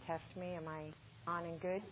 test me. Am I on and good?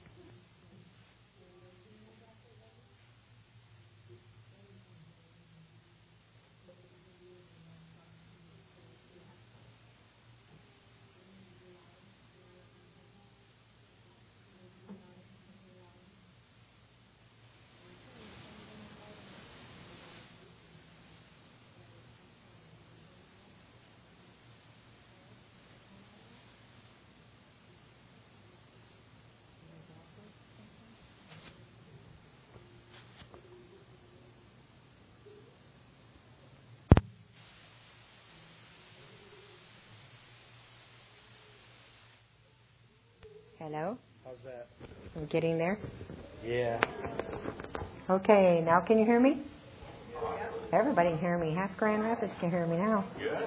Hello? How's that? I'm getting there. Yeah. Okay, now can you hear me? Everybody can hear me. Half Grand Rapids can hear me now.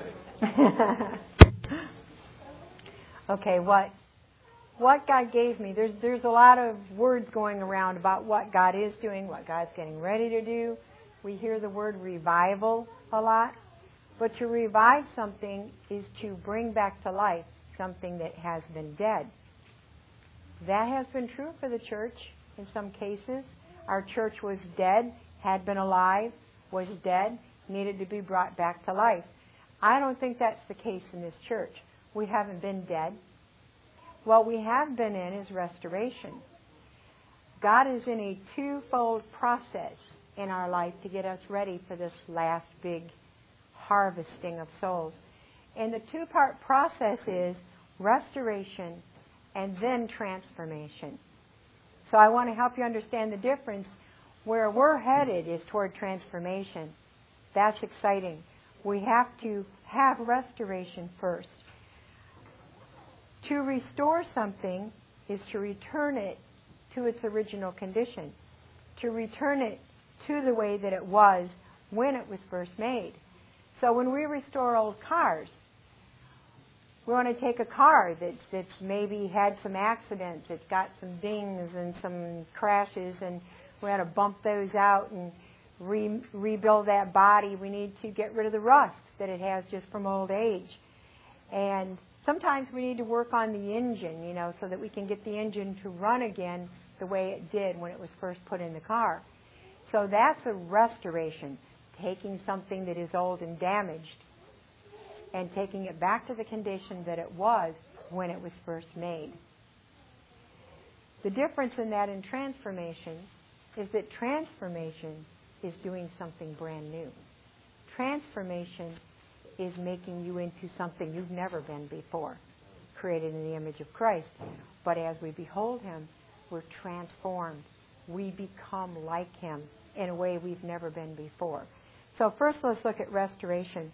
Good. Okay, what God gave me, there's a lot of words going around about what God is doing, what God's getting ready to do. We hear the word revival a lot. But to revive something is to bring back to life something that has been dead. That has been true for the church in some cases. Our church was dead, had been alive, was dead, needed to be brought back to life. I don't think that's the case in this church. We haven't been dead. What we have been in is restoration. God is in a twofold process in our life to get us ready for this last big harvesting of souls. And the two-part process is restoration and then transformation. So I want to help you understand the difference. Where we're headed is toward transformation. That's exciting. We have to have restoration first. To restore something is to return it to its original condition, to return it to the way that it was when it was first made. So when we restore old cars, we want to take a car that's maybe had some accidents, it's got some dings and some crashes, and we want to bump those out and rebuild that body. We need to get rid of the rust that it has just from old age. And sometimes we need to work on the engine, so that we can get the engine to run again the way it did when it was first put in the car. So that's a restoration, taking something that is old and damaged and taking it back to the condition that it was when it was first made. The difference in that and transformation is that transformation is doing something brand new. Transformation is making you into something you've never been before, created in the image of Christ. But as we behold Him, we're transformed. We become like Him in a way we've never been before. So first let's look at restoration.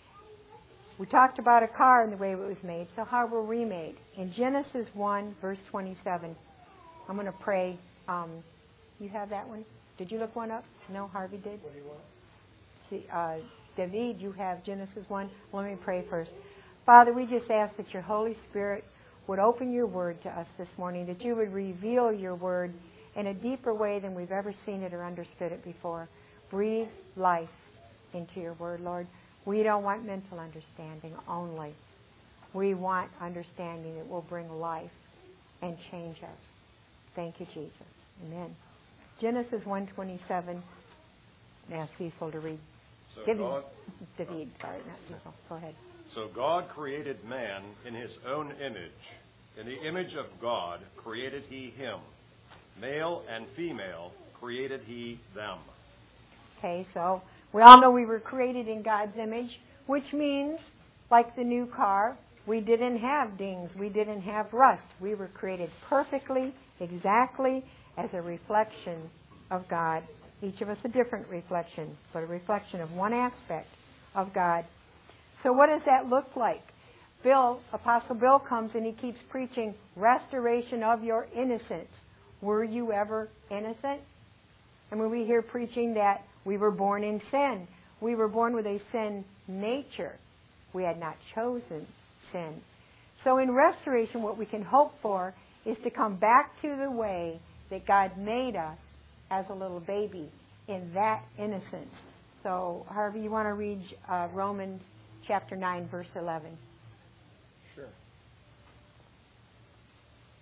We talked about a car and the way it was made, so how were we made? In Genesis 1, verse 27, I'm going to pray. You have that one? Did you look one up? No, Harvey did? What do you want? See, David, you have Genesis 1. Let me pray first. Father, we just ask that your Holy Spirit would open your word to us this morning, that you would reveal your word in a deeper way than we've ever seen it or understood it before. Breathe life into your word, Lord. We don't want mental understanding only. We want understanding that will bring life and change us. Thank you, Jesus. Amen. Genesis 1:27. Ask Cecil to read. David, sorry, not Cecil. Go ahead. So God created man in His own image. In the image of God created He him. Male and female created He them. Okay, so we all know we were created in God's image, which means, like the new car, we didn't have dings, we didn't have rust. We were created perfectly, exactly, as a reflection of God. Each of us a different reflection, but a reflection of one aspect of God. So what does that look like? Apostle Bill comes and he keeps preaching restoration of your innocence. Were you ever innocent? And when we hear preaching that we were born in sin, we were born with a sin nature. We had not chosen sin. So in restoration, what we can hope for is to come back to the way that God made us as a little baby in that innocence. So, Harvey, you want to read Romans chapter 9, verse 11? Sure.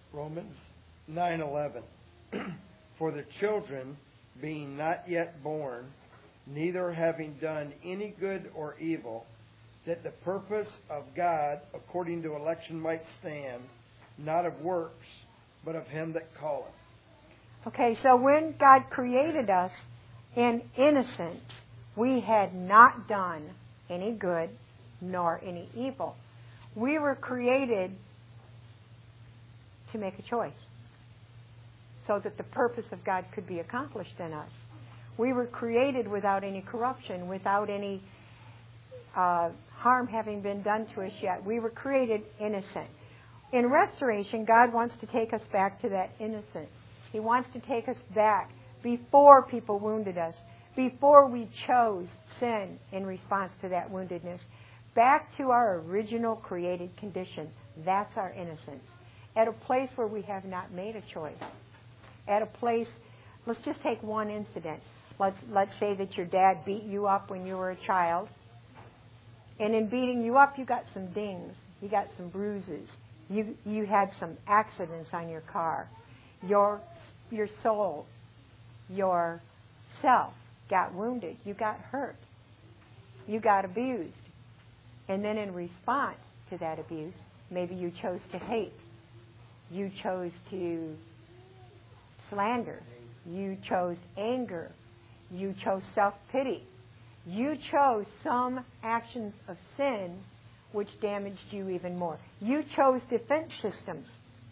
Romans 9:11. For the children, being not yet born, neither having done any good or evil, that the purpose of God according to election might stand, not of works, but of him that calleth. Okay, so when God created us in innocence, we had not done any good nor any evil. We were created to make a choice so that the purpose of God could be accomplished in us. We were created without any corruption, without any harm having been done to us yet. We were created innocent. In restoration, God wants to take us back to that innocence. He wants to take us back before people wounded us, before we chose sin in response to that woundedness, back to our original created condition. That's our innocence. At a place where we have not made a choice. At a place, let's just take one incident. Let's say that your dad beat you up when you were a child. And in beating you up, you got some dings. You got some bruises. You had some accidents on your car. Your soul, your self got wounded. You got hurt. You got abused. And then in response to that abuse, maybe you chose to hate. You chose to slander. You chose anger. You chose self-pity. You chose some actions of sin which damaged you even more. You chose defense systems.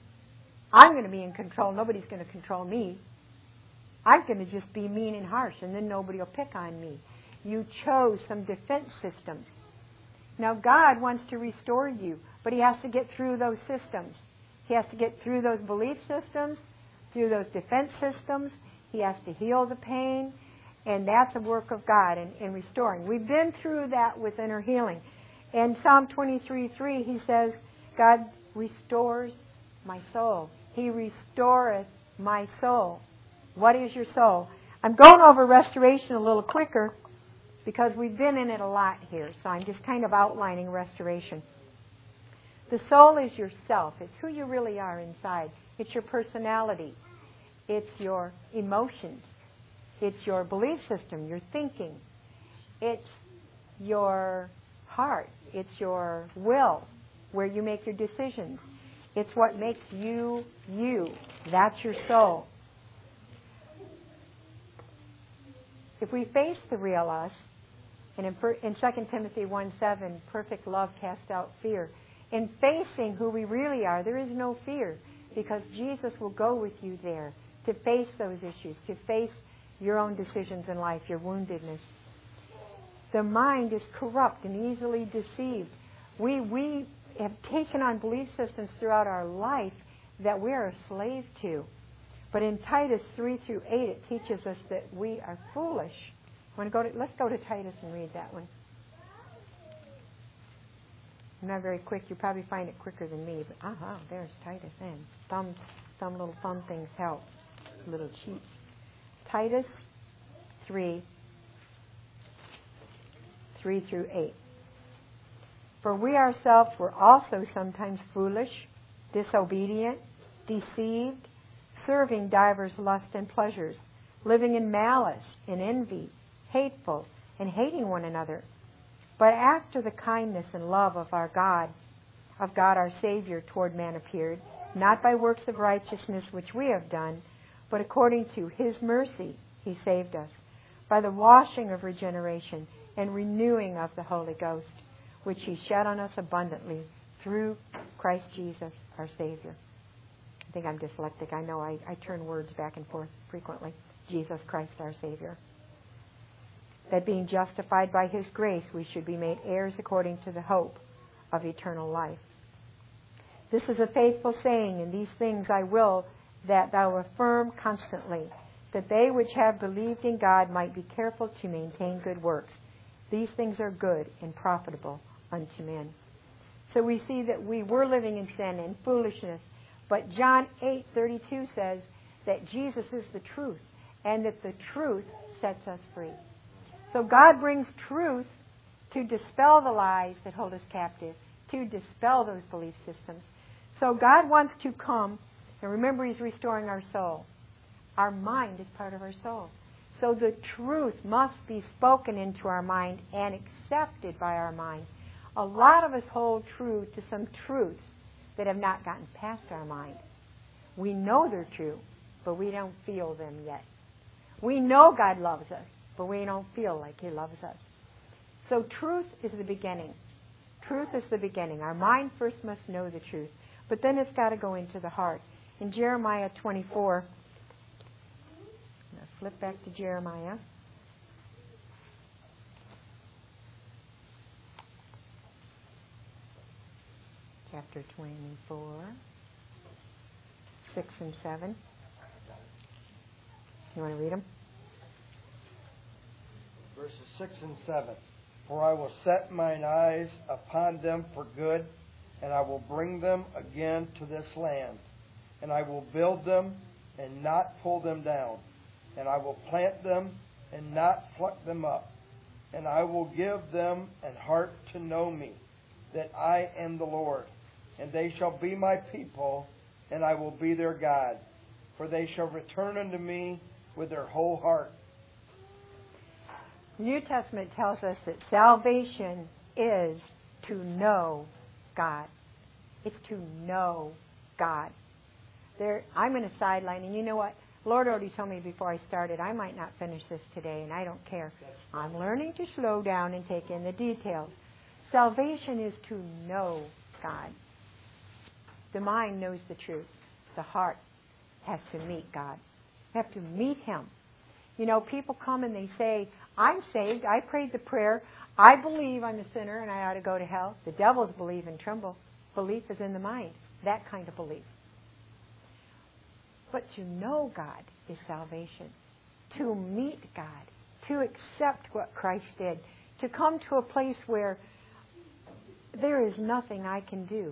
I'm going to be in control. Nobody's going to control me. I'm going to just be mean and harsh, and then nobody will pick on me. You chose some defense systems. Now, God wants to restore you, but He has to get through those systems. He has to get through those belief systems, through those defense systems. He has to heal the pain, and that's a work of God in restoring. We've been through that with inner healing. In Psalm 23:3, He says, God restores my soul. He restoreth my soul. What is your soul? I'm going over restoration a little quicker because we've been in it a lot here, so I'm just kind of outlining restoration. The soul is yourself. It's who you really are inside. It's your personality. It's your emotions. It's your belief system, your thinking. It's your heart. It's your will, where you make your decisions. It's what makes you, you. That's your soul. If we face the real us, and in 2 Timothy 1:7, perfect love casts out fear. In facing who we really are, there is no fear, because Jesus will go with you there to face those issues, to face your own decisions in life, your woundedness. The mind is corrupt and easily deceived. We have taken on belief systems throughout our life that we are a slave to. But in Titus 3-8, it teaches us that we are foolish. Let's go to Titus and read that one. I'm not very quick. You probably find it quicker than me. But there's Titus. And little thumb things help. Little cheats. Titus 3:3-8. For we ourselves were also sometimes foolish, disobedient, deceived, serving divers lusts and pleasures, living in malice, in envy, hateful, and hating one another. But after the kindness and love of God our Savior toward man appeared, not by works of righteousness which we have done, but according to His mercy He saved us, by the washing of regeneration and renewing of the Holy Ghost, which He shed on us abundantly through Christ Jesus our Savior. I think I'm dyslexic. I know I turn words back and forth frequently. Jesus Christ our Savior. That being justified by His grace, we should be made heirs according to the hope of eternal life. This is a faithful saying, and these things I will that thou affirm constantly, that they which have believed in God might be careful to maintain good works. These things are good and profitable unto men. So we see that we were living in sin and foolishness, but John 8:32 says that Jesus is the truth, and that the truth sets us free. So God brings truth to dispel the lies that hold us captive, to dispel those belief systems. So God wants to come And remember, He's restoring our soul. Our mind is part of our soul. So the truth must be spoken into our mind and accepted by our mind. A lot of us hold true to some truths that have not gotten past our mind. We know they're true, but we don't feel them yet. We know God loves us, but we don't feel like He loves us. So truth is the beginning. Truth is the beginning. Our mind first must know the truth, but then it's got to go into the heart. In Jeremiah 24, flip back to Jeremiah. Chapter 24, 6 and 7. You want to read them? Verses 6 and 7. For I will set mine eyes upon them for good, and I will bring them again to this land. And I will build them and not pull them down. And I will plant them and not pluck them up. And I will give them an heart to know me, that I am the Lord. And they shall be my people, and I will be their God. For they shall return unto me with their whole heart. The New Testament tells us that salvation is to know God. It's to know God. I'm in a sideline, and you know what? The Lord already told me before I started, I might not finish this today, and I don't care. I'm learning to slow down and take in the details. Salvation is to know God. The mind knows the truth. The heart has to meet God. You have to meet Him. You know, people come and they say, I'm saved, I prayed the prayer, I believe I'm a sinner and I ought to go to hell. The devils believe and tremble. Belief is in the mind. That kind of belief. But to know God is salvation. To meet God. To accept what Christ did. To come to a place where there is nothing I can do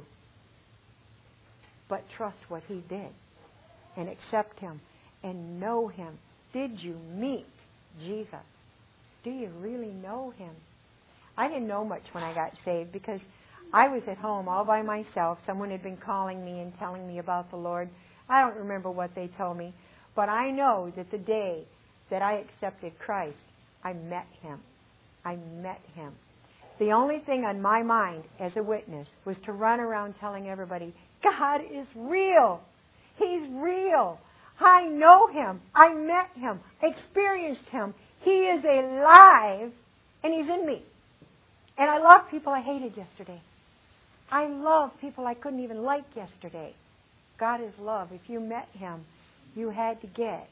but trust what He did and accept Him and know Him. Did you meet Jesus? Do you really know Him? I didn't know much when I got saved because I was at home all by myself. Someone had been calling me and telling me about the Lord. I don't remember what they told me, but I know that the day that I accepted Christ, I met Him. I met Him. The only thing on my mind as a witness was to run around telling everybody, God is real. He's real. I know Him. I met Him. Experienced Him. He is alive, and He's in me. And I love people I hated yesterday. I love people I couldn't even like yesterday. God is love. If you met Him, you had to get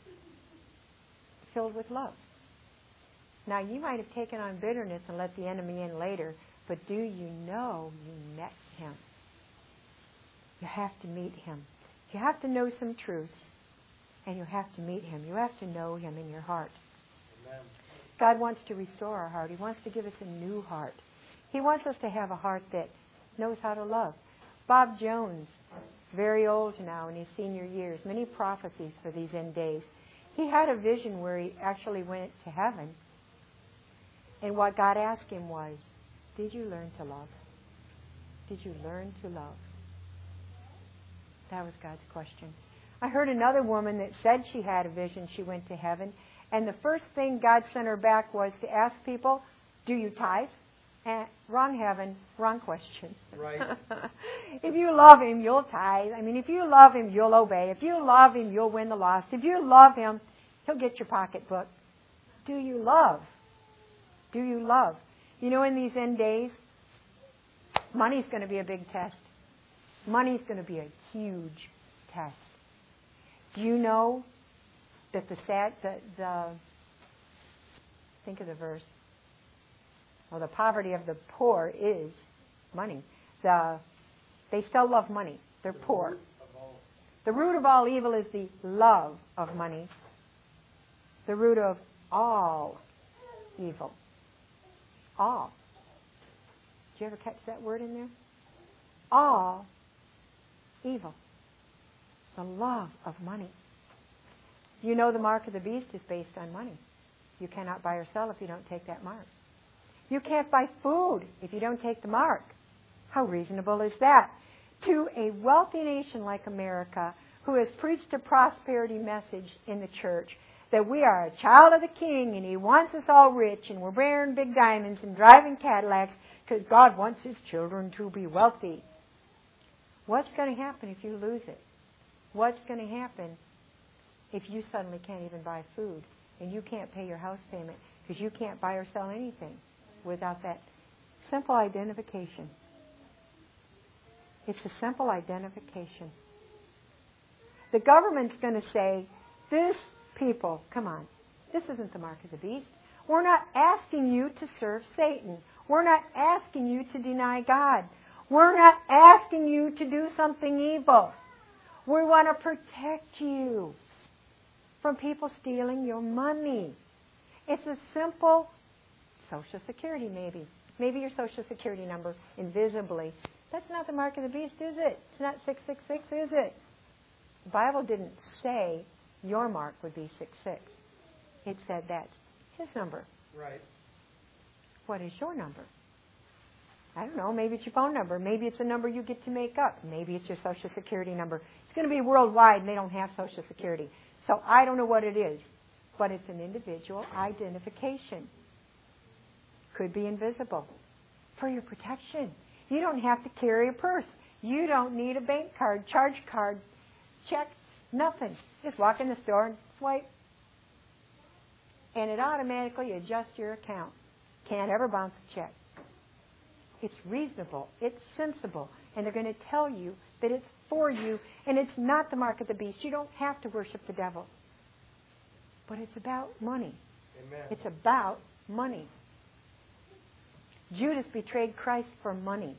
filled with love. Now, you might have taken on bitterness and let the enemy in later, but do you know you met Him? You have to meet Him. You have to know some truths, and you have to meet Him. You have to know Him in your heart. Amen. God wants to restore our heart. He wants to give us a new heart. He wants us to have a heart that knows how to love. Bob Jones, very old now in his senior years, many prophecies for these end days. He had a vision where he actually went to heaven. And what God asked him was, did you learn to love? Did you learn to love? That was God's question. I heard another woman that said she had a vision. She went to heaven. And the first thing God sent her back was to ask people, do you tithe? Wrong heaven, wrong question. Right. If you love Him, you'll tithe. I mean, if you love Him, you'll obey. If you love Him, you'll win the lost. If you love Him, He'll get your pocketbook. Do you love? Do you love? You know, in these end days, money's going to be a big test. Money's going to be a huge test. Do you know that think of the verse. Well, the poverty of the poor is money. They still love money. They're poor. The root of all evil is the love of money. The root of all evil. All. Did you ever catch that word in there? All evil. The love of money. You know the mark of the beast is based on money. You cannot buy or sell if you don't take that mark. You can't buy food if you don't take the mark. How reasonable is that? To a wealthy nation like America, who has preached a prosperity message in the church that we are a child of the King and He wants us all rich and we're wearing big diamonds and driving Cadillacs because God wants His children to be wealthy. What's going to happen if you lose it? What's going to happen if you suddenly can't even buy food and you can't pay your house payment because you can't buy or sell anything without that simple identification? It's a simple identification. The government's going to say, this people, come on, this isn't the mark of the beast. We're not asking you to serve Satan. We're not asking you to deny God. We're not asking you to do something evil. We want to protect you from people stealing your money. It's a simple Social Security, maybe. Maybe your Social Security number, invisibly. That's not the mark of the beast, is it? It's not 666, is it? The Bible didn't say your mark would be 66. It said that's His number. Right. What is your number? I don't know. Maybe it's your phone number. Maybe it's a number you get to make up. Maybe it's your Social Security number. It's going to be worldwide, and they don't have Social Security. So I don't know what it is, but it's an individual identification. Could be invisible. For your protection. You don't have to carry a purse. You don't need a bank card, charge card, check, nothing. Just walk in the store and swipe. And it automatically adjusts your account. Can't ever bounce a check. It's reasonable. It's sensible. And they're going to tell you that it's for you, and it's not the mark of the beast. You don't have to worship the devil. But it's about money. Amen. It's about money. Judas betrayed Christ for money.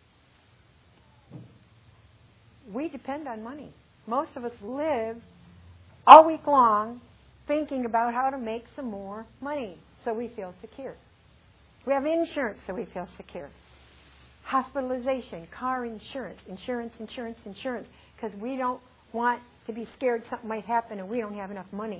We depend on money. Most of us live all week long thinking about how to make some more money so we feel secure. We have insurance so we feel secure. Hospitalization, car insurance, because we don't want to be scared something might happen and we don't have enough money.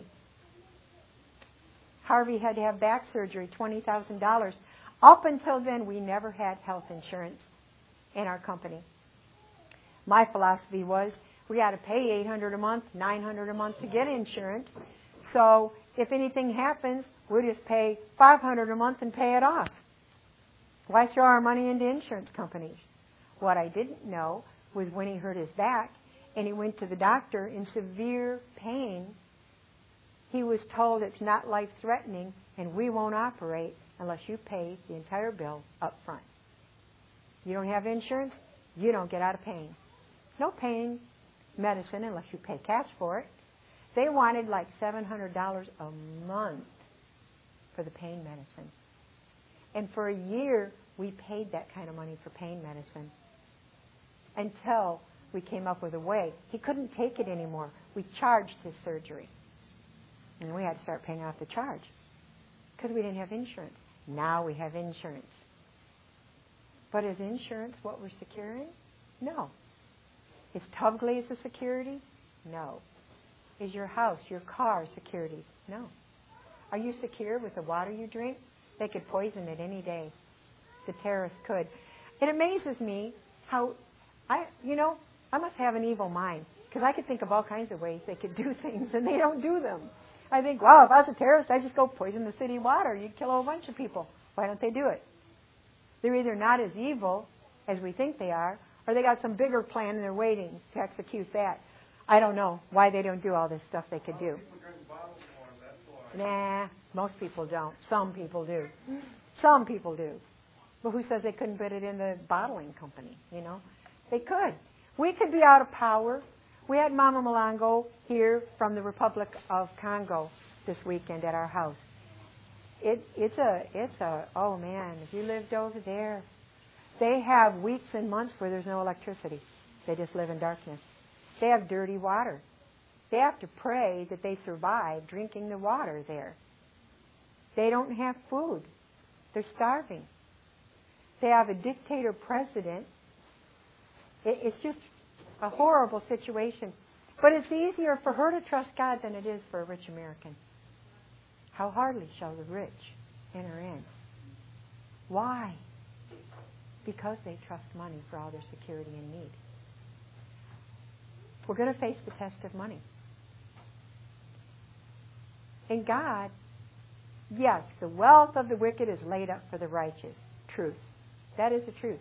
Harvey had to have back surgery, $20,000. Up until then, we never had health insurance in our company. My philosophy was we got to pay $800 a month, $900 a month to get insurance. So if anything happens, we'll just pay $500 a month and pay it off. Why throw our money into insurance companies? What I didn't know was when he hurt his back and he went to the doctor in severe pain, he was told it's not life-threatening and we won't operate unless you pay the entire bill up front. You don't have insurance, you don't get out of pain. No pain medicine unless you pay cash for it. They wanted like $700 a month for the pain medicine. And for a year, we paid that kind of money for pain medicine until we came up with a way. He couldn't take it anymore. We charged his surgery. And we had to start paying off the charge because we didn't have insurance. Now we have insurance. But is insurance what we're securing? No. Is Tub Glaze a security? No. Is your house, your car security? No. Are you secure with the water you drink? They could poison it any day. The terrorists could. It amazes me how, I must have an evil mind because I could think of all kinds of ways they could do things and they don't do them. I think, wow, if I was a terrorist, I'd just go poison the city water. You'd kill a whole bunch of people. Why don't they do it? They're either not as evil as we think they are, or they got some bigger plan and they're waiting to execute that. I don't know why they don't do all this stuff they could do. Nah, most people don't. Some people do. Some people do. But who says they couldn't put it in the bottling company, They could. We could be out of power. We had Mama Malongo here from the Republic of Congo this weekend at our house. Oh man, if you lived over there, they have weeks and months where there's no electricity. They just live in darkness. They have dirty water. They have to pray that they survive drinking the water there. They don't have food. They're starving. They have a dictator president. It's just a horrible situation. But it's easier for her to trust God than it is for a rich American. How hardly shall the rich enter in. Why? Because they trust money for all their security and need. we're going to face the test of money. And God, yes, the wealth of the wicked is laid up for the righteous. Truth. That is the truth.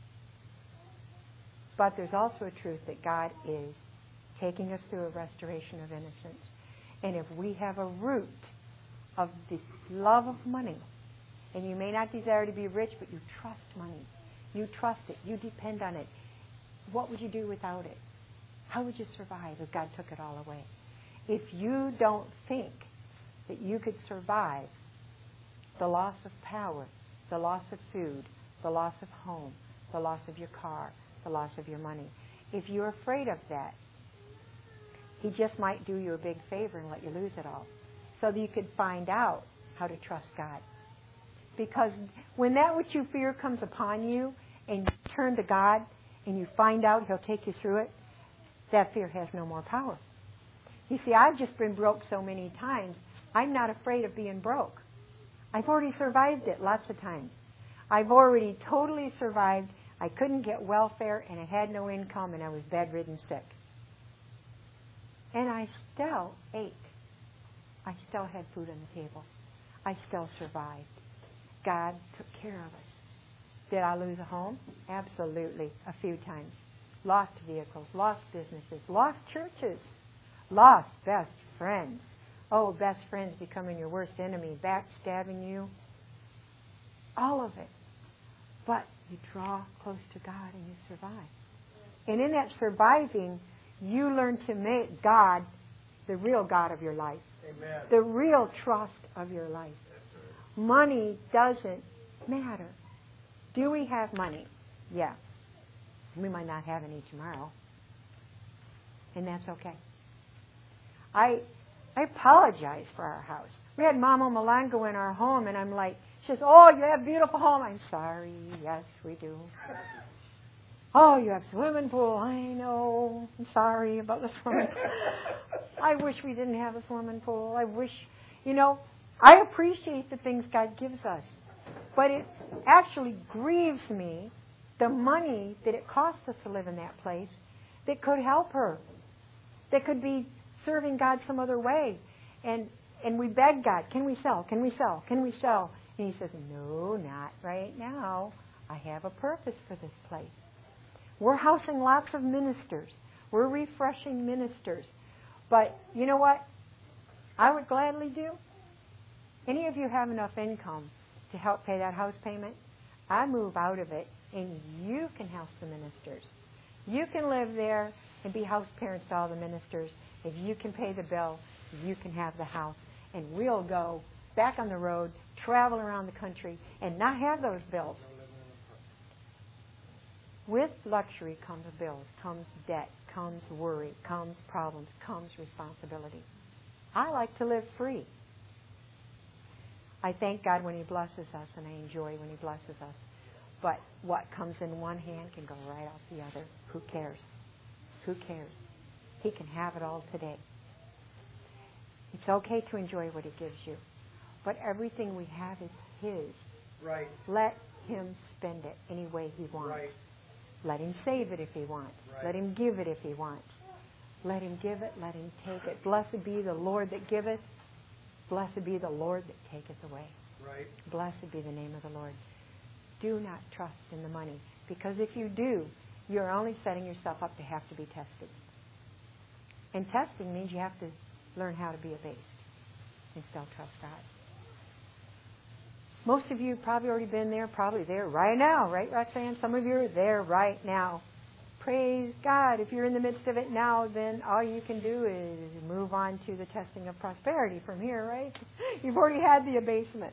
But there's also a truth that God is taking us through a restoration of innocence. And if we have a root of this love of money, and you may not desire to be rich, but you trust money. You trust it. You depend on it. What would you do without it? How would you survive if God took it all away? If you don't think that you could survive the loss of power, the loss of food, the loss of home, the loss of your car, the loss of your money, if you're afraid of that, He just might do you a big favor and let you lose it all, so that you could find out how to trust God. Because when that which you fear comes upon you, and you turn to God, and you find out He'll take you through it, that fear has no more power. You see, I've just been broke so many times, I'm not afraid of being broke. I've already survived it lots of times. I've already totally survived. I couldn't get welfare, and I had no income, and I was bedridden sick. And I still ate. I still had food on the table. I still survived. God took care of us. Did I lose a home? Absolutely, a few times. Lost vehicles, lost businesses, lost churches, lost best friends. Oh, best friends becoming your worst enemy, backstabbing you. All of it. But you draw close to God and you survive. And in that surviving, you learn to make God the real God of your life. Amen. The real trust of your life. Money doesn't matter. Do we have money? Yeah. We might not have any tomorrow. And that's okay. I apologize for our house. We had Mama Malango in our home, and I'm like, she says, oh, you have a beautiful home. I'm sorry. Yes, we do. Oh, you have a swimming pool. I know. I'm sorry about the swimming pool. I wish we didn't have a swimming pool. I wish, I appreciate the things God gives us. But it actually grieves me, the money that it costs us to live in that place, that could help her, that could be serving God some other way. And we beg God, can we sell? Can we sell? Can we sell? And He says, no, not right now. I have a purpose for this place. We're housing lots of ministers. We're refreshing ministers. But you know what I would gladly do? Any of you have enough income to help pay that house payment? I move out of it, and you can house the ministers. You can live there and be house parents to all the ministers. If you can pay the bill, you can have the house. And we'll go back on the road, travel around the country, and not have those bills. With luxury comes bills, comes debt, comes worry, comes problems, comes responsibility. I like to live free. I thank God when He blesses us, and I enjoy when He blesses us. But what comes in one hand can go right out the other. Who cares? Who cares? He can have it all today. It's okay to enjoy what He gives you. But everything we have is His. Right. Let Him spend it any way He wants. Right. Let Him save it if He wants. Right. Let Him give it if He wants. Let Him give it. Let Him take it. Blessed be the Lord that giveth. Blessed be the Lord that taketh away. Right. Blessed be the name of the Lord. Do not trust in the money, because if you do, you're only setting yourself up to have to be tested. And testing means you have to learn how to be abased and still trust God. Most of you have probably already been there, probably there right now, right, Roxanne? Some of you are there right now. Praise God. If you're in the midst of it now, then all you can do is move on to the testing of prosperity from here, right? You've already had the abasement.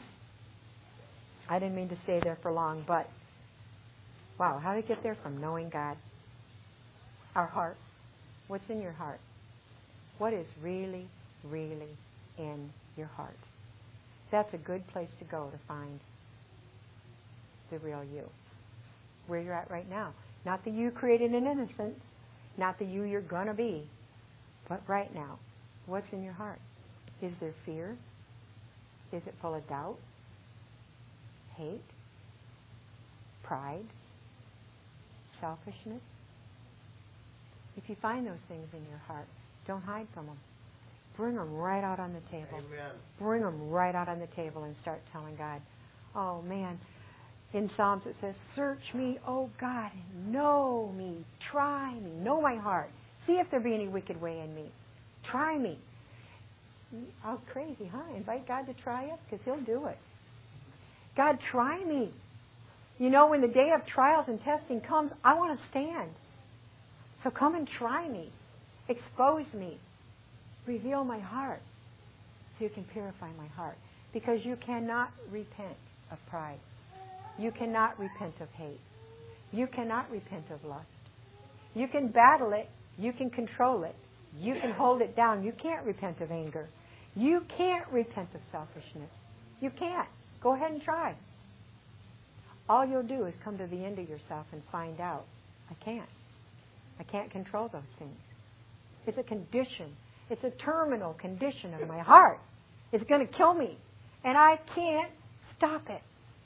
I didn't mean to stay there for long, but wow, how did it get there? From knowing God. Our heart. What's in your heart? What is really, really in your heart? That's a good place to go to find the real you. Where you're at right now. Not the you created in innocence. Not the you you're going to be. But right now. What's in your heart? Is there fear? Is it full of doubt? Hate? Pride? Selfishness? If you find those things in your heart, don't hide from them. Bring them right out on the table. Amen. Bring them right out on the table and start telling God, oh man, in Psalms it says, search me, oh God, and know me, try me, know my heart. See if there be any wicked way in me. Try me. Oh, crazy, huh? Invite God to try us? Because He'll do it. God, try me. You know, when the day of trials and testing comes, I want to stand. So come and try me. Expose me. Reveal my heart so you can purify my heart. Because you cannot repent of pride. You cannot repent of hate. You cannot repent of lust. You can battle it. You can control it. You can hold it down. You can't repent of anger. You can't repent of selfishness. You can't. Go ahead and try. All you'll do is come to the end of yourself and find out, I can't. I can't control those things. It's a condition. It's a terminal condition of my heart. It's going to kill me. And I can't stop it.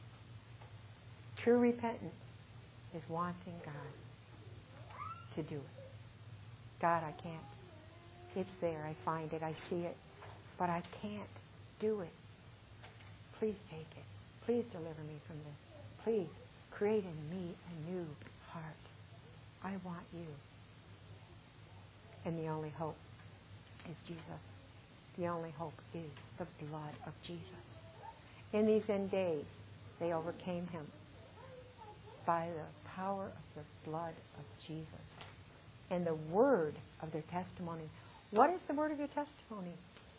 True repentance is wanting God to do it. God, I can't. It's there. I find it. I see it. But I can't do it. Please take it. Please deliver me from this. Please create in me a new heart. I want you. And the only hope is Jesus. The only hope is the blood of Jesus. In these end days, they overcame him by the power of the blood of Jesus and the word of their testimony. What is the word of your testimony?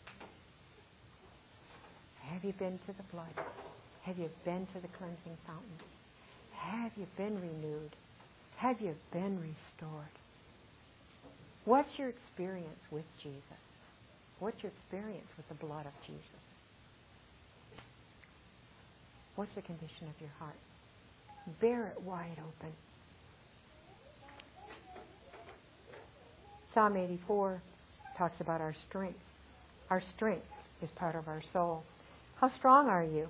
Have you been to the blood? Have you been to the cleansing fountain? Have you been renewed? Have you been restored? What's your experience with Jesus? What's your experience with the blood of Jesus? What's the condition of your heart? Bear it wide open. Psalm 84 talks about our strength. Our strength is part of our soul. How strong are you?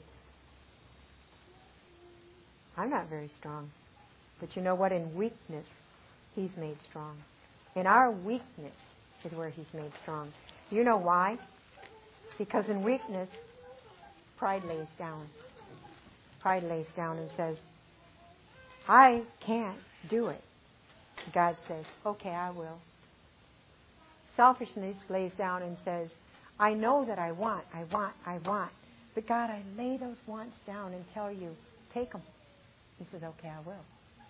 I'm not very strong. But you know what? In weakness, He's made strong. In our weakness is where He's made strong. You know why? Because in weakness, pride lays down. Pride lays down and says, I can't do it. God says, okay, I will. Selfishness lays down and says, I know that I want. But God, I lay those wants down and tell you, take them. He says, okay, I will.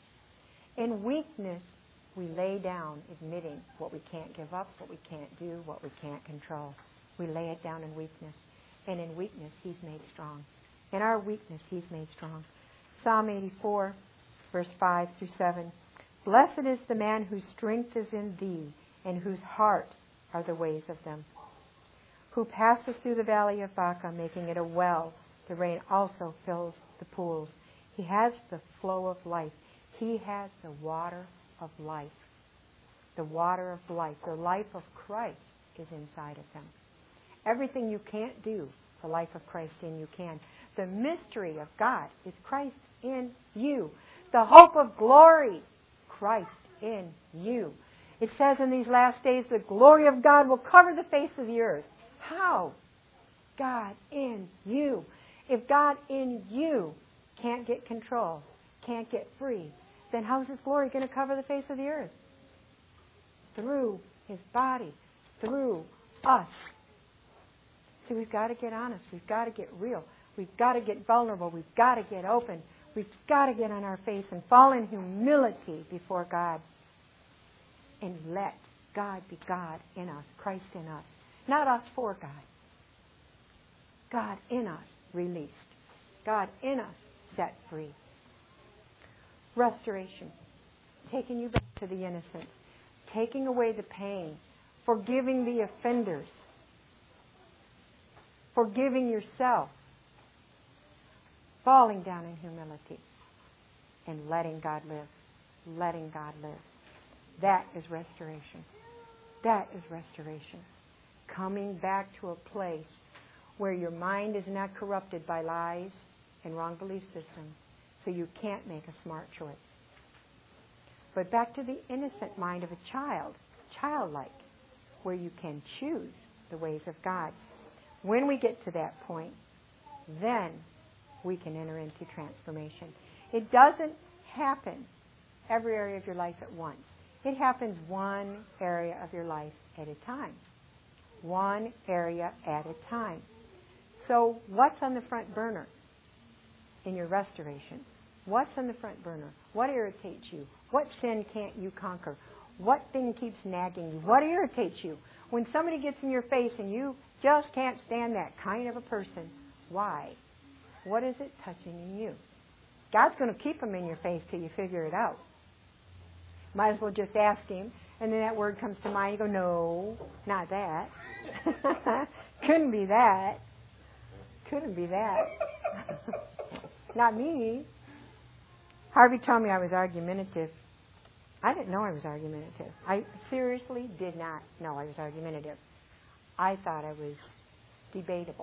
In weakness, we lay down admitting what we can't give up, what we can't do, what we can't control. We lay it down in weakness. And in weakness, He's made strong. In our weakness, He's made strong. Psalm 84, verse 5 through 7. Blessed is the man whose strength is in Thee, and whose heart are the ways of them. Who passes through the valley of Baca, making it a well. The rain also fills the pools. He has the flow of life. He has the water of life. The water of life. The life of Christ is inside of them. Everything you can't do, the life of Christ in you can. The mystery of God is Christ in you. The hope of glory, Christ in you. It says in these last days, the glory of God will cover the face of the earth. How? God in you. If God in you can't get control, can't get free, then how's His glory going to cover the face of the earth? Through His body, through us. See, we've got to get honest. We've got to get real. We've got to get vulnerable. We've got to get open. We've got to get on our face and fall in humility before God. And let God be God in us, Christ in us. Not us for God. God in us, released. God in us, set free. Restoration. Taking you back to the innocence. Taking away the pain. Forgiving the offenders. Forgiving yourself. Falling down in humility. And letting God live. Letting God live. That is restoration. That is restoration. Coming back to a place where your mind is not corrupted by lies and wrong belief systems, so you can't make a smart choice. But back to the innocent mind of a child, childlike, where you can choose the ways of God. When we get to that point, then we can enter into transformation. It doesn't happen every area of your life at once. It happens one area of your life at a time. One area at a time. So what's on the front burner in your restoration? What's on the front burner? What irritates you? What sin can't you conquer? What thing keeps nagging you? What irritates you? When somebody gets in your face and you just can't stand that kind of a person, why? What is it touching in you? God's going to keep them in your face till you figure it out. Might as well just ask Him, and then that word comes to mind. You go, no, not that. Couldn't be that. Couldn't be that. Not me. Harvey told me I was argumentative. I didn't know I was argumentative. I seriously did not know I was argumentative. I thought I was debatable.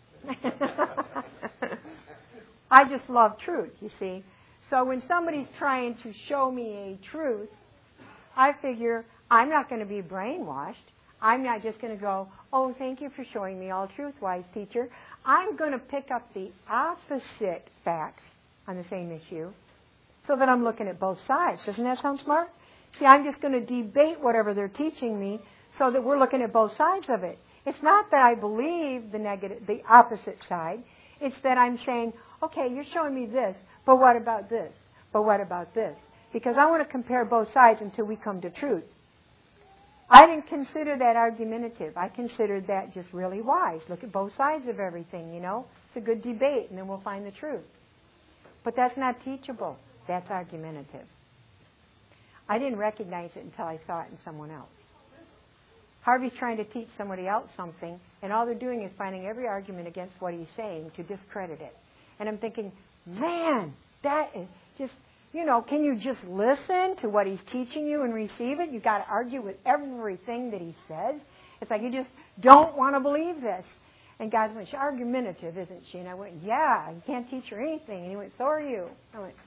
I just love truth, you see. So when somebody's trying to show me a truth, I figure I'm not going to be brainwashed. I'm not just going to go, oh, thank you for showing me all truth, wise teacher. I'm going to pick up the opposite facts on the same issue so that I'm looking at both sides. Doesn't that sound smart? See, I'm just going to debate whatever they're teaching me so that we're looking at both sides of it. It's not that I believe the opposite side. It's that I'm saying, okay, you're showing me this, but what about this? But what about this? Because I want to compare both sides until we come to truth. I didn't consider that argumentative. I considered that just really wise. Look at both sides of everything, you know. It's a good debate, and then we'll find the truth. But that's not teachable. That's argumentative. I didn't recognize it until I saw it in someone else. Harvey's trying to teach somebody else something, and all they're doing is finding every argument against what he's saying to discredit it. And I'm thinking, man, that is just, you know, can you just listen to what he's teaching you and receive it? You've got to argue with everything that he says. It's like you just don't want to believe this. And God went, she's argumentative, isn't she? And I went, yeah, you can't teach her anything. And he went, so are you. I went,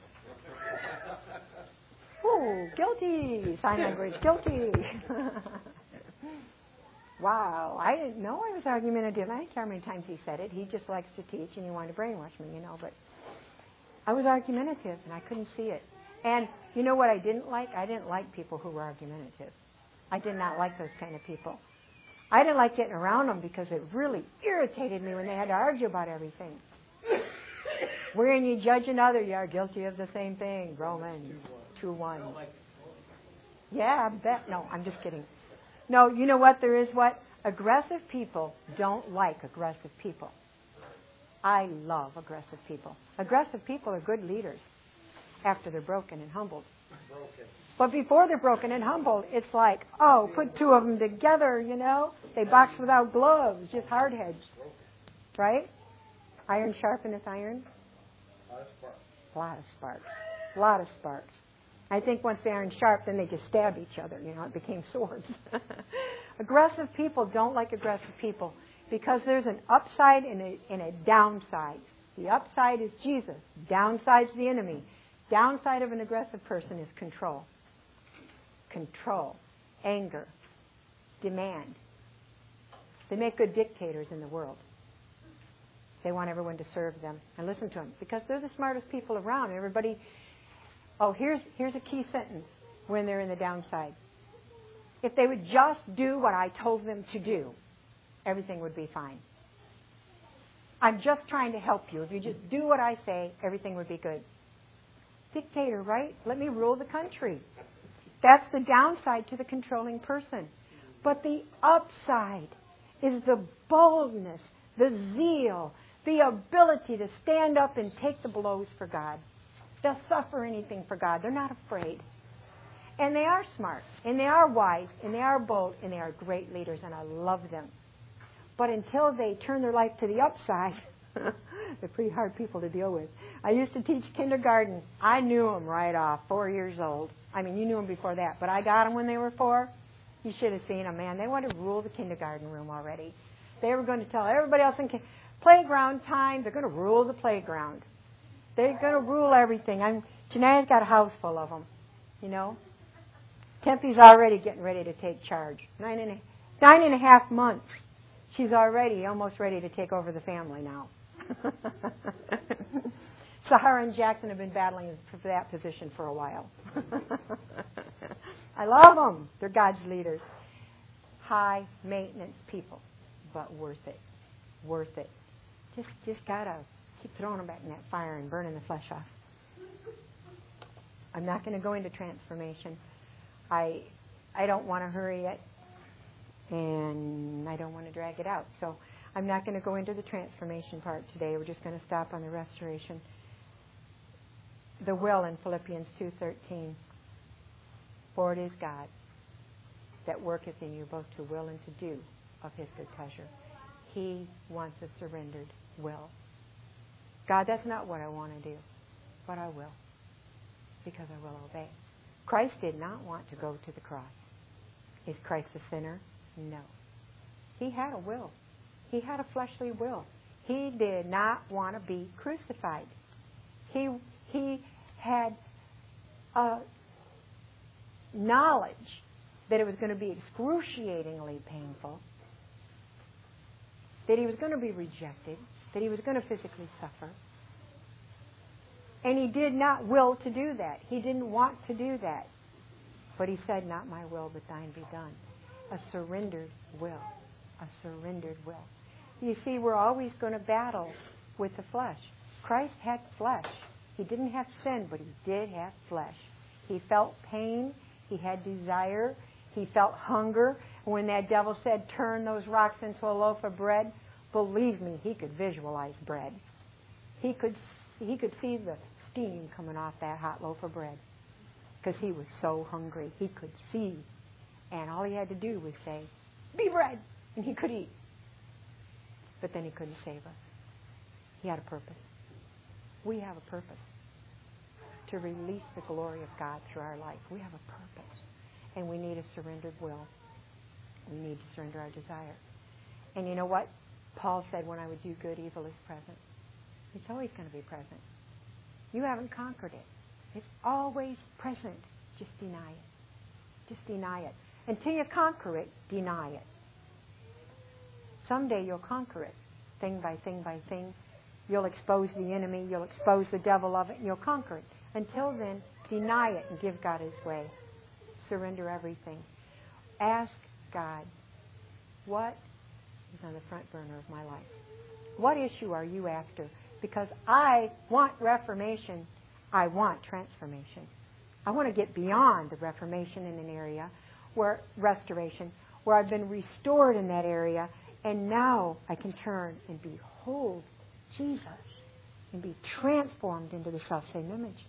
ooh, guilty. Sign language, guilty. Wow, I didn't know I was argumentative. I don't care how many times he said it. He just likes to teach, and he wanted to brainwash me, you know. But I was argumentative, and I couldn't see it. And you know what I didn't like? I didn't like people who were argumentative. I did not like those kind of people. I didn't like getting around them because it really irritated me when they had to argue about everything. Wherein you judge another, you are guilty of the same thing. Romans 2:1. Yeah, I bet. No, I'm just kidding. No, you know what? There is what? Aggressive people don't like aggressive people. I love aggressive people. Aggressive people are good leaders after they're broken and humbled. But before they're broken and humbled, it's like, oh, put two of them together, you know. They box without gloves, just hard heads. Right? Iron sharpeneth iron. A lot of sparks. A lot of sparks. I think once the iron's sharp, then they just stab each other. You know, it became swords. Aggressive people don't like aggressive people because there's an upside and a downside. The upside is Jesus. Downside's the enemy. Downside of an aggressive person is control. Control. Anger. Demand. They make good dictators in the world. They want everyone to serve them and listen to them because they're the smartest people around. Everybody... Oh, here's a key sentence when they're in the downside. If they would just do what I told them to do, everything would be fine. I'm just trying to help you. If you just do what I say, everything would be good. Dictator, right? Let me rule the country. That's the downside to the controlling person. But the upside is the boldness, the zeal, the ability to stand up and take the blows for God. They'll suffer anything for God. They're not afraid. And they are smart, and they are wise, and they are bold, and they are great leaders, and I love them. But until they turn their life to the upside, they're pretty hard people to deal with. I used to teach kindergarten. I knew them right off, 4 years old. I mean, you knew them before that, but I got them when they were 4. You should have seen them, man. They wanted to rule the kindergarten room already. They were going to tell everybody else in playground time, they're going to rule the playground. They're going to rule everything. Janae's got a house full of them. You know? Tempe's already getting ready to take charge. 9.5 months. She's already almost ready to take over the family now. Sahara and Jackson have been battling for that position for a while. I love them. They're God's leaders. High maintenance people, but worth it. Worth it. Just gotta keep throwing them back in that fire and burning the flesh off. I'm not going to go into transformation. I don't want to hurry it, and I don't want to drag it out. So I'm not going to go into the transformation part today. We're just going to stop on the restoration. The will in Philippians 2:13. For it is God that worketh in you both to will and to do of His good pleasure. He wants a surrendered will. God, that's not what I want to do, but I will, because I will obey. Christ did not want to go to the cross. Is Christ a sinner? No. He had a will. He had a fleshly will. He did not want to be crucified. He had knowledge that it was going to be excruciatingly painful, that he was going to be rejected, that he was going to physically suffer. And he did not will to do that. He didn't want to do that. But he said, not my will, but thine be done. A surrendered will. A surrendered will. You see, we're always going to battle with the flesh. Christ had flesh. He didn't have sin, but he did have flesh. He felt pain. He had desire. He felt hunger. And when that devil said, turn those rocks into a loaf of bread, believe me, he could visualize bread. He could see the steam coming off that hot loaf of bread because he was so hungry. He could see. And all he had to do was say, be bread, and he could eat. But then he couldn't save us. He had a purpose. We have a purpose to release the glory of God through our life. We have a purpose. And we need a surrendered will. We need to surrender our desire. And you know what? Paul said, when I would do good, evil is present. It's always going to be present. You haven't conquered it. It's always present. Just deny it. Just deny it. Until you conquer it, deny it. Someday you'll conquer it. Thing by thing by thing. You'll expose the enemy. You'll expose the devil of it, and you'll conquer it. Until then, deny it and give God His way. Surrender everything. Ask God, what is on the front burner of my life? What issue are you after? Because I want reformation. I want transformation. I want to get beyond the reformation in an area where restoration, where I've been restored in that area, and now I can turn and behold Jesus and be transformed into the self-same image.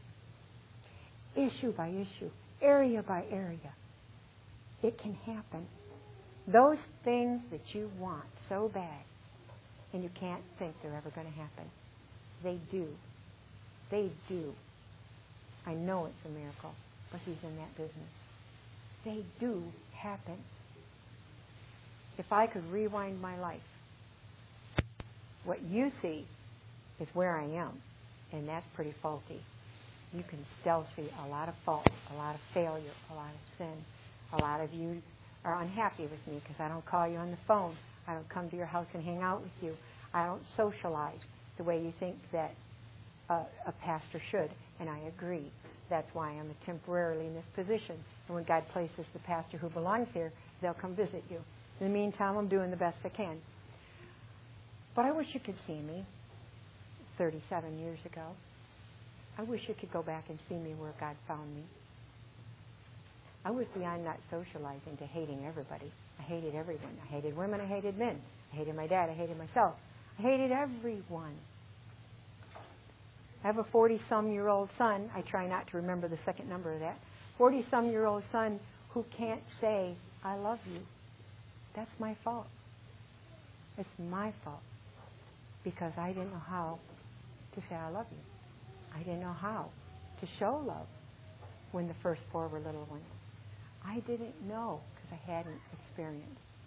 Issue by issue, area by area. It can happen. Those things that you want so bad and you can't think they're ever going to happen, they do. They do. I know it's a miracle, but He's in that business. They do happen. If I could rewind my life, what you see is where I am, and that's pretty faulty. You can still see a lot of fault, a lot of failure, a lot of sin. A lot of you are unhappy with me because I don't call you on the phone. I don't come to your house and hang out with you. I don't socialize the way you think that a pastor should, and I agree. That's why I'm temporarily in this position. And when God places the pastor who belongs here, they'll come visit you. In the meantime, I'm doing the best I can. But I wish you could see me 37 years ago. I wish you could go back and see me where God found me. I was beyond not socializing to hating everybody. I hated everyone. I hated women. I hated men. I hated my dad. I hated myself. I hated everyone. I have a 40-some-year-old son. I try not to remember the second number of that. 40-some-year-old son who can't say, I love you. That's my fault. It's my fault. Because I didn't know how to say I love you. I didn't know how to show love when the first 4 were little ones. I didn't know because I hadn't experienced.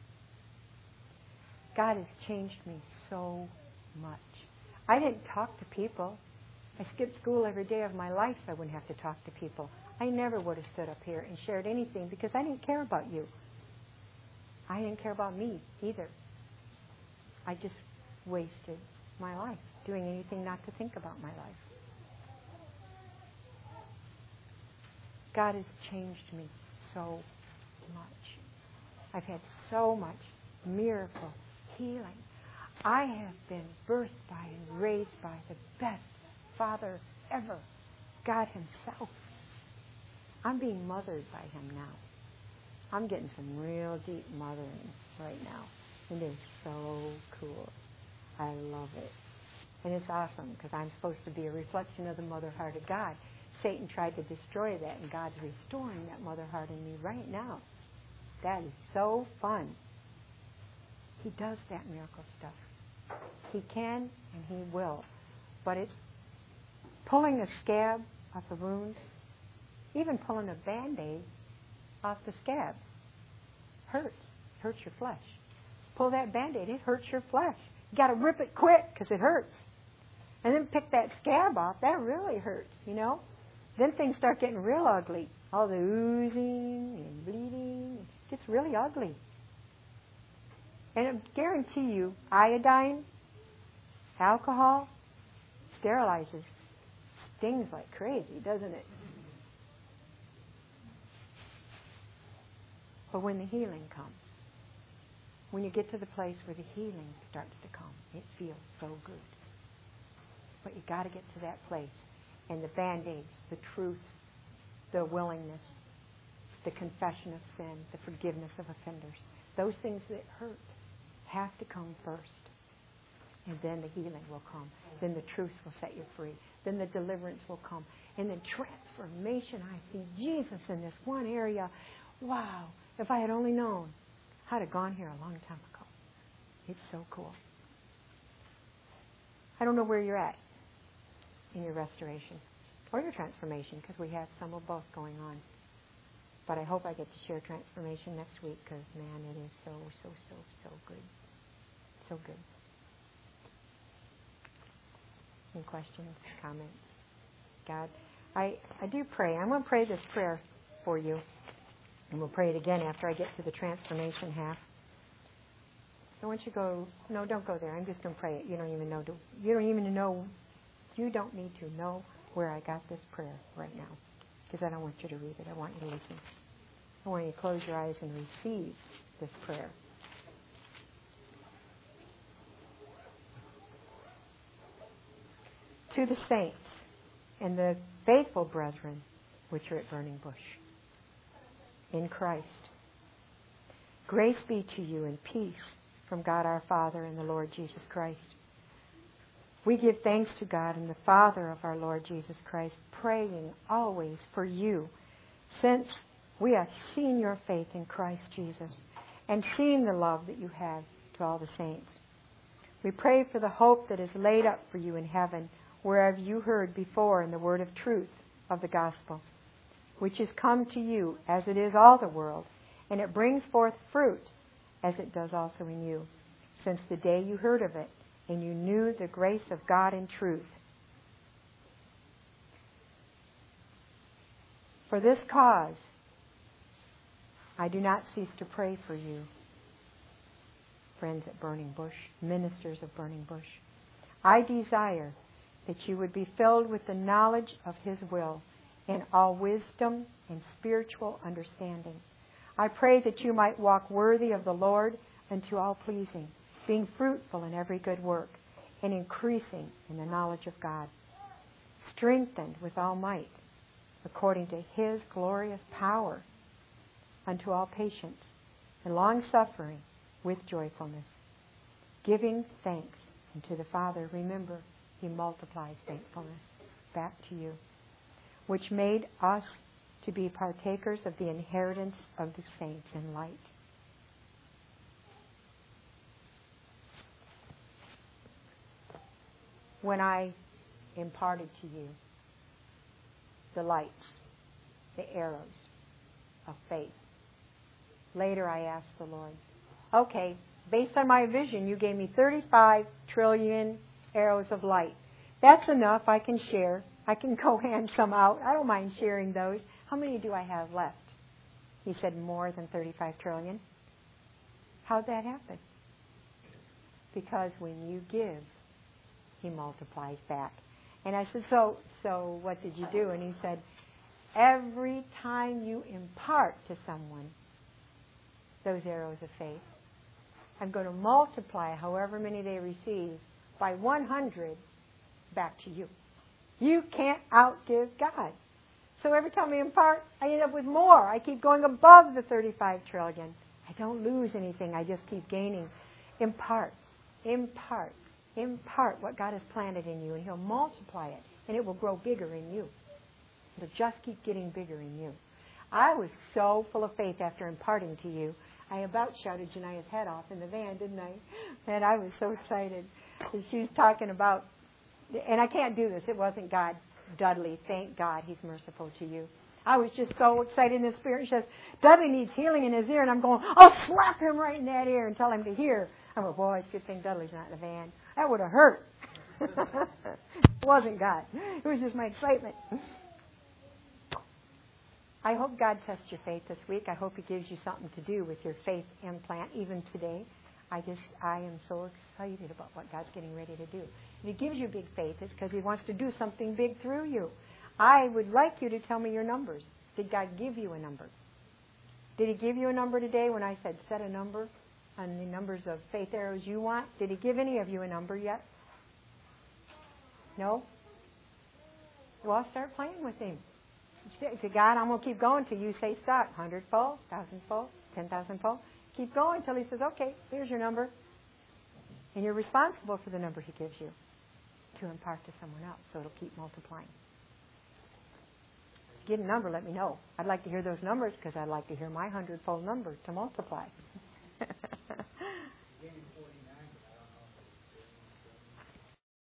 God has changed me so much. I didn't talk to people. I skipped school every day of my life so I wouldn't have to talk to people. I never would have stood up here and shared anything because I didn't care about you. I didn't care about me either. I just wasted my life doing anything not to think about my life. God has changed me so much. I've had so much miracle healing. I have been birthed by and raised by the best Father ever, God Himself. I'm being mothered by Him now. I'm getting some real deep mothering right now. It is so cool. I love it. And it's awesome because I'm supposed to be a reflection of the mother heart of God. Satan tried to destroy that, and God's restoring that mother heart in me right now. That is so fun. He does that miracle stuff. He can and He will. But it's pulling a scab off a wound, even pulling a Band-Aid off the scab. Hurts. Hurts your flesh. Pull that Band-Aid, it hurts your flesh. You got to rip it quick because it hurts. And then pick that scab off. That really hurts, you know. Then things start getting real ugly. All the oozing and bleeding. It gets really ugly. And I guarantee you, iodine, alcohol, sterilizes. Stings like crazy, doesn't it? But when the healing comes, when you get to the place where the healing starts to come, it feels so good. But you got to get to that place. And the Band-Aids, the truth, the willingness, the confession of sin, the forgiveness of offenders, those things that hurt have to come first. And then the healing will come. Then the truth will set you free. Then the deliverance will come. And then transformation. I see Jesus in this one area. Wow. If I had only known, I'd have gone here a long time ago. It's so cool. I don't know where you're at in your restoration or your transformation, because we have some of both going on. But I hope I get to share transformation next week, because, man, it is so, so, so, so good. So good. Any questions, comments? God, I do pray. I'm going to pray this prayer for you, and we'll pray it again after I get to the transformation half. I want you to go, no, don't go there. I'm just going to pray it. You don't even know. You don't need to know where I got this prayer right now, because I don't want you to read it. I want you to listen. I want you to close your eyes and receive this prayer. To the saints and the faithful brethren which are at Burning Bush, in Christ, grace be to you and peace from God our Father and the Lord Jesus Christ. We give thanks to God and the Father of our Lord Jesus Christ, praying always for you, since we have seen your faith in Christ Jesus and seen the love that you have to all the saints. We pray for the hope that is laid up for you in heaven, wherever you heard before in the word of truth of the gospel, which is come to you as it is all the world, and it brings forth fruit as it does also in you, since the day you heard of it, and you knew the grace of God in truth. For this cause, I do not cease to pray for you, friends at Burning Bush, ministers of Burning Bush. I desire that you would be filled with the knowledge of His will in all wisdom and spiritual understanding. I pray that you might walk worthy of the Lord unto all pleasing, being fruitful in every good work, and increasing in the knowledge of God, strengthened with all might, according to His glorious power, unto all patience and long-suffering with joyfulness, giving thanks unto the Father. Remember, He multiplies thankfulness back to you, which made us to be partakers of the inheritance of the saints in light. When I imparted to you the lights, the arrows of faith, later I asked the Lord, okay, based on my vision, you gave me 35 trillion arrows of light. That's enough. I can share. I can go hand some out. I don't mind sharing those. how many do I have left? He said, more than 35 trillion. How'd that happen? Because when you give, he multiplies back. And I said, so what did you do? And he said, every time you impart to someone those arrows of faith, I'm going to multiply however many they receive by 100 back to you. You can't outgive God. So every time I impart, I end up with more. I keep going above the 35 trillion. I don't lose anything. I just keep gaining. Impart what God has planted in you, and He'll multiply it, and it will grow bigger in you. It'll just keep getting bigger in you. I was so full of faith after imparting to you. I about shouted Jania's head off in the van, didn't I? And I was so excited. And she was talking about, and I can't do this. It wasn't God. Dudley, thank God He's merciful to you. I was just so excited in the spirit. She says, Dudley needs healing in his ear. And I'm going, I'll slap him right in that ear and tell him to hear. I went, boy, it's a good thing Dudley's not in the van. That would have hurt. It wasn't God. It was just my excitement. I hope God tests your faith this week. I hope He gives you something to do with your faith implant, even today. I am so excited about what God's getting ready to do. If He gives you big faith, it's because He wants to do something big through you. I would like you to tell me your numbers. Did God give you a number? Did He give you a number today when I said set a number on the numbers of faith arrows you want? Did He give any of you a number yet? No? Well, start playing with Him. To God, I'm going to keep going till you say stop. 100-fold, 1,000-fold, 10,000-fold. Keep going till He says, okay, here's your number. And you're responsible for the number He gives you to impart to someone else, so it'll keep multiplying. If you get a number, let me know. I'd like to hear those numbers because I'd like to hear my 100-fold number to multiply.